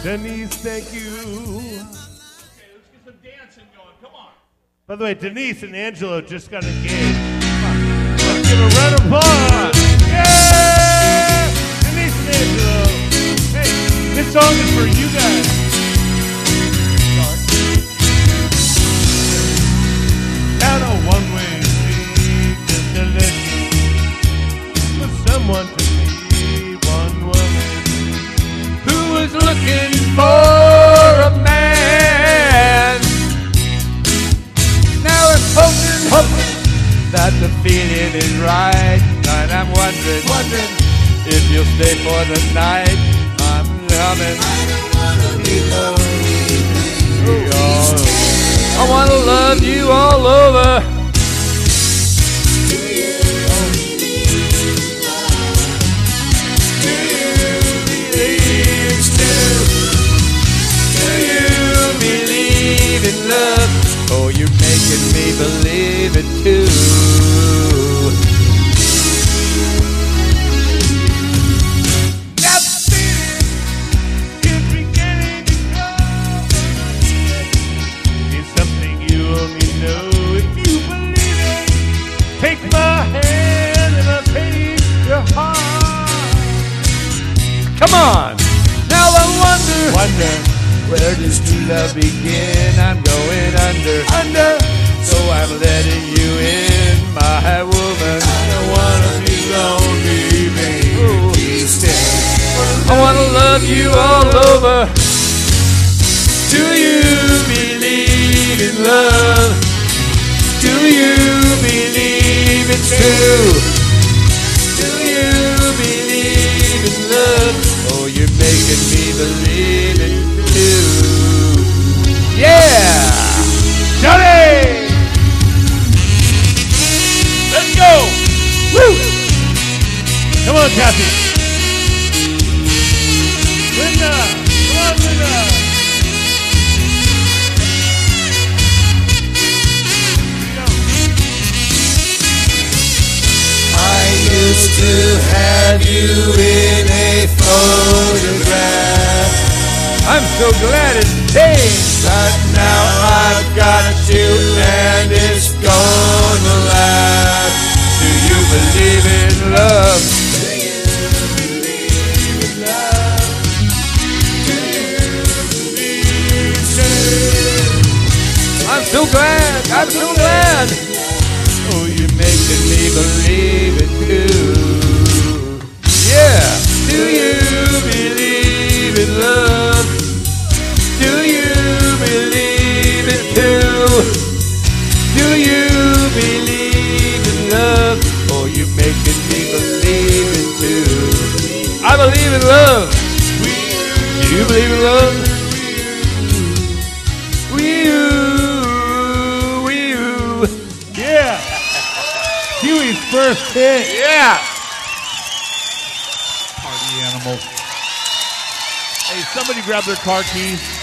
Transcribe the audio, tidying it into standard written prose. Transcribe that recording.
Denise, thank you. Okay, let's get some dancing going. Come on. By the way, Denise and Angelo just got engaged. Come on. Let's give a round of applause. Yeah! Denise and Angelo. Hey, this song is for you guys. Down a one-way street, just to let you with someone to see one woman who was looking for a man. Now it's hoping that the feeling is right, and I'm wondering if you'll stay for the night. I'm coming. I don't wanna be lonely. I wanna love you all over. Do you believe in love? Do you believe still? Do you believe in love? Oh, you're making me believe it too. Take my hand and I'll take your heart. Come on! Now I wonder where does true love begin? I'm going under. So I'm letting you in, my woman. I don't wanna be lonely, baby. I wanna love you all over. Do you believe in love? Do you believe it's true? Do you believe in love? Oh, you're making me believe it too. Yeah! Johnny! Let's go! Woo! Come on, Kathy. Linda! Come on, Linda! I used to have you in a photograph. I'm so glad it changed, but now I've got you and it's gonna last. Do you believe in love? Do you believe in love? Do you believe in? I'm so glad. Oh, you're making me believe it too. Yeah. Do you believe in love? Do you believe it too? Do you believe in love? Oh, you're making me believe it too. I believe in love. Do you believe in love? Yeah. Huey's first hit. Yeah. Party animals. Hey, somebody grab their car keys.